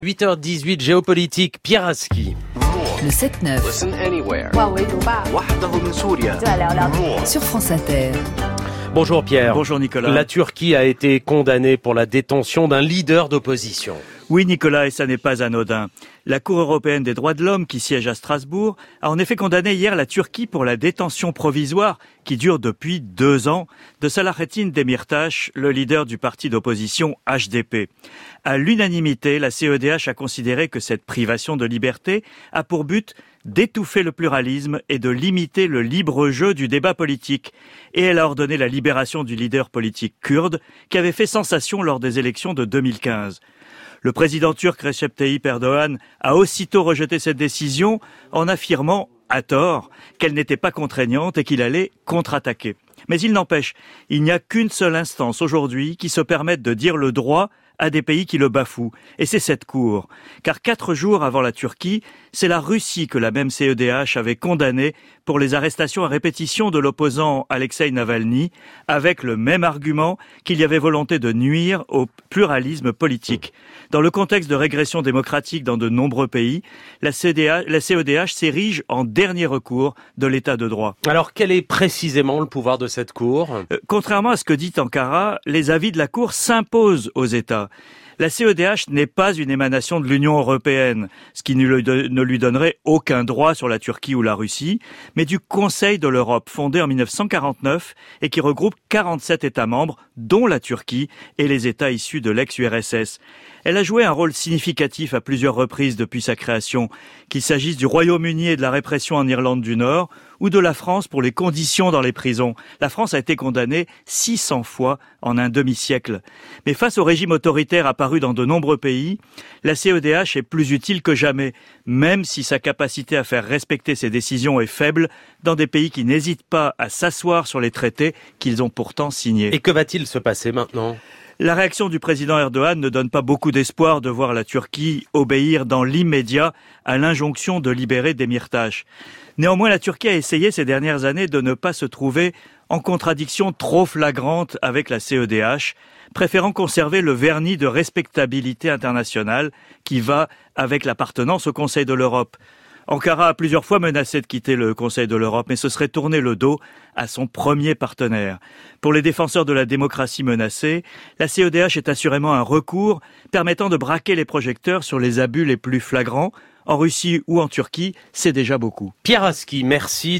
8h18, géopolitique, Pierre Aski. Le 7-9 Listen anywhere. sur France Inter. Bonjour Pierre. Bonjour Nicolas. La Turquie a été condamnée pour la détention d'un leader d'opposition. Oui Nicolas, et ça n'est pas anodin. La Cour européenne des droits de l'homme, qui siège à Strasbourg, a en effet condamné hier la Turquie pour la détention provisoire, qui dure depuis 2 ans, de Selahattin Demirtas, le leader du parti d'opposition HDP. À l'unanimité, la CEDH a considéré que cette privation de liberté a pour but d'étouffer le pluralisme et de limiter le libre jeu du débat politique. Et elle a ordonné la libération du leader politique kurde, qui avait fait sensation lors des élections de 2015. Le président turc Recep Tayyip Erdogan a aussitôt rejeté cette décision en affirmant, à tort, qu'elle n'était pas contraignante et qu'il allait contre-attaquer. Mais il n'empêche, il n'y a qu'une seule instance aujourd'hui qui se permette de dire le droit à des pays qui le bafouent. Et c'est cette Cour. Car 4 jours avant la Turquie, c'est la Russie que la même CEDH avait condamnée pour les arrestations à répétition de l'opposant Alexeï Navalny, avec le même argument qu'il y avait volonté de nuire au pluralisme politique. Dans le contexte de régression démocratique dans de nombreux pays, la CEDH s'érige en dernier recours de l'état de droit. Alors quel est précisément le pouvoir de cette Cour ? Contrairement à ce que dit Ankara, les avis de la Cour s'imposent aux États. La CEDH n'est pas une émanation de l'Union européenne, ce qui ne lui donnerait aucun droit sur la Turquie ou la Russie, mais du Conseil de l'Europe, fondé en 1949 et qui regroupe 47 États membres, dont la Turquie et les États issus de l'ex-URSS. Elle a joué un rôle significatif à plusieurs reprises depuis sa création, qu'il s'agisse du Royaume-Uni et de la répression en Irlande du Nord, ou de la France pour les conditions dans les prisons. La France a été condamnée 600 fois en un demi-siècle. Mais face au régime autoritaire apparu dans de nombreux pays, la CEDH est plus utile que jamais, même si sa capacité à faire respecter ses décisions est faible dans des pays qui n'hésitent pas à s'asseoir sur les traités qu'ils ont pourtant signés. Et que va-t-il se passer maintenant ? La réaction du président Erdogan ne donne pas beaucoup d'espoir de voir la Turquie obéir dans l'immédiat à l'injonction de libérer Demirtas. Néanmoins, la Turquie a essayé ces dernières années de ne pas se trouver en contradiction trop flagrante avec la CEDH, préférant conserver le vernis de respectabilité internationale qui va avec l'appartenance au Conseil de l'Europe. Ankara a plusieurs fois menacé de quitter le Conseil de l'Europe, mais ce serait tourner le dos à son premier partenaire. Pour les défenseurs de la démocratie menacée, la CEDH est assurément un recours permettant de braquer les projecteurs sur les abus les plus flagrants. En Russie ou en Turquie, c'est déjà beaucoup. Pierre Aski, merci.